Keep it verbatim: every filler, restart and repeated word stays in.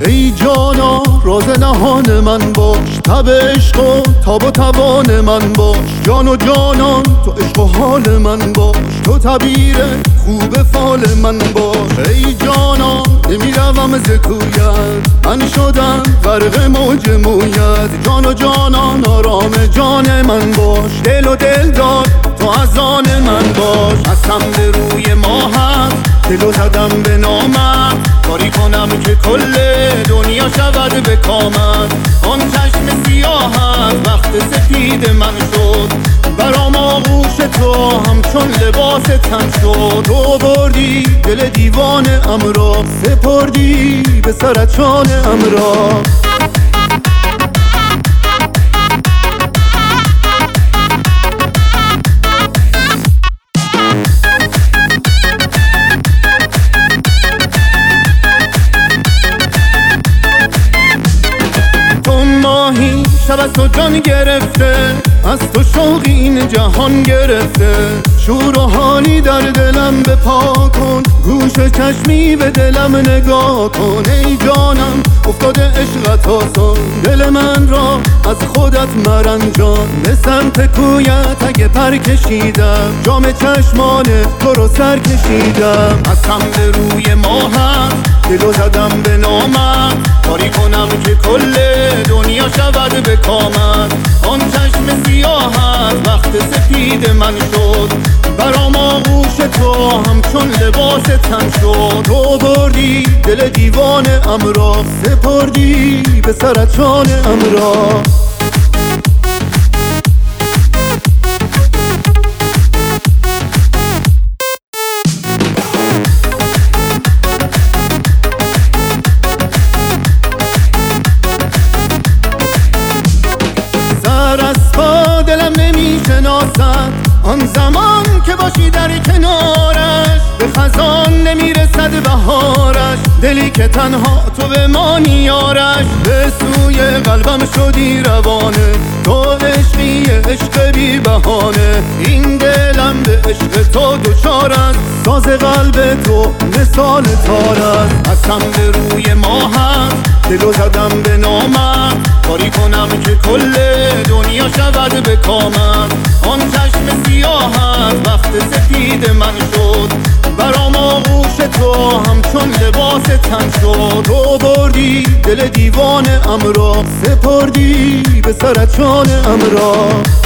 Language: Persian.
ای جانا راز نهان من باش، تب عشق و تاب و توان من باش. جان و جانان تو عشق و حال من باش، تو تعبیر خوب فال من باش. ای جانان نمیروم ز کویت، من شدم غرق موج مویت. جان و جانان آرام جان من باش، دل و دل داد تو از آن من باش. قسم به روی ماهت دلو زدم به نامت، کاری کنم که کل دنیا شود به کامت. آن چشم سیاهت وقت سفید من شد، برام آغوش تو همچون لباس تن شد. تو بردی دل دیوان امرا، سپردی به سرطان امرا. شب از تو جان گرفته، از تو شوقی این جهان گرفته. شور و حالی در دلم بپا کن، گوش چشمی به دلم نگاه کن. ای جانم افتاده عشقت آسان، دل من را از خودت مرنجان. به سمت کویت اگه پر کشیدم، جام چشمان تو رو سر کشیدم. قسم به روی ماهت دلو زدم به نامت، کاری کنم که کل دنیا شود به کامت. آن چشم سیاهت وقت سفید من شد، برام آغوش تو همچون لباس تن شد. تو بردی دل دیوان امرا، سپردی به سرطان امرا. دلم نمی شناسد آن زمان که باشی در کنارش، به خزان نمیرسد بهارش. دلی که تنها تو بمانی یارش، به سوی قلبم شدی روانه. تو عشقی عشق بی بهانه، این دلم به عشق تو دچار است. ساز قلب تو مثال تار است. قسم به روی ماهت دلو زدم به نامت، کاری کنم که کل دنیا شود به کامت. آن چشم سیاهت وقت سفید من شد، برام آغوش تو همچون لباس تن شد. تو بردی دل دیوان امرا، سپردی به سرطان امرا.